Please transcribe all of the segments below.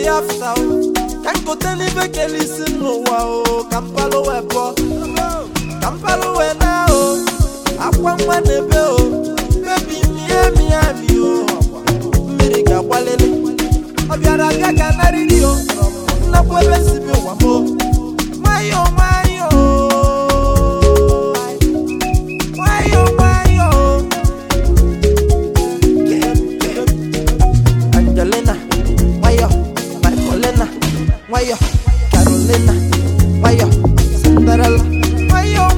after can't go tell if I can listen no wow Kampalo webo Kampalo we now Akwa nebe o baby mi o Miriga walele Obiara gaga na riri o Na kwebe sibe wa mo Mayo Angelina Mayo Mayo Carolina Mayo Cinderella Mayo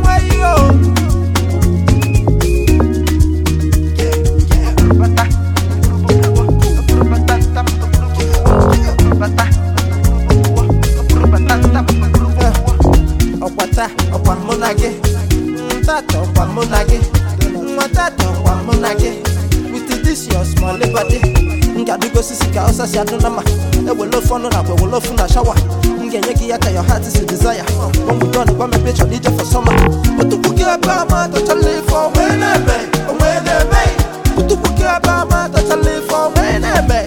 Okwata okwa monage Tata okwa monage Mwatata okwa monage With this your small body Ngadugo sisika osa si adunama Ewelo fono na wewelo funa shower Ngenyeki yaka your heart is a desire When we done kwa me picture need for summer Utubuki abama touch a leaf for wenebe Utubuki abama touch a leaf for wenebe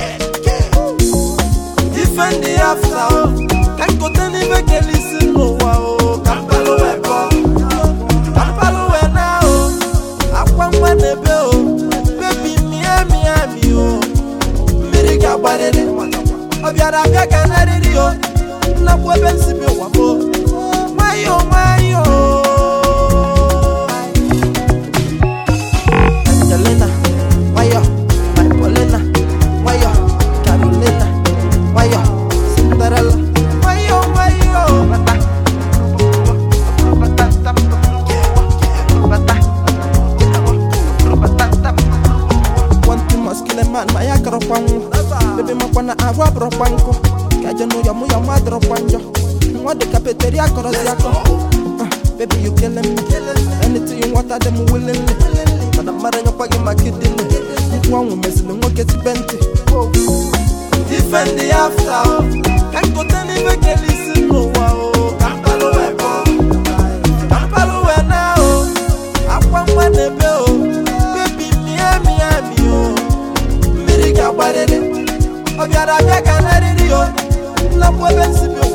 Defend the after Can't go tell me make a listen no wow Kampalo webo Kampalo we now Akwa nebe o Baby mi o Miriga barele Obiara gaga na riri o Na kwebe sibe wa mo Mayo Angelina Mayo Paulina Mayo Carolina Mayo Cinderella Mayo Want to muscular man Maya karopango Baby makwana agua bropanko Kaja no yamu ya madro panjo Mwa de cafeteria korosiako Baby you killing me Anything you want I dem willingly Mana mara nyopage makidini Mkwangu mesili mwaketi benti Defend the after Can't go tell me make a listen no wow Kampalo webo Kampalo we now Akwa nebe o Baby mi o Miriga barele Obiara gaga na riri o Na kwebe sibe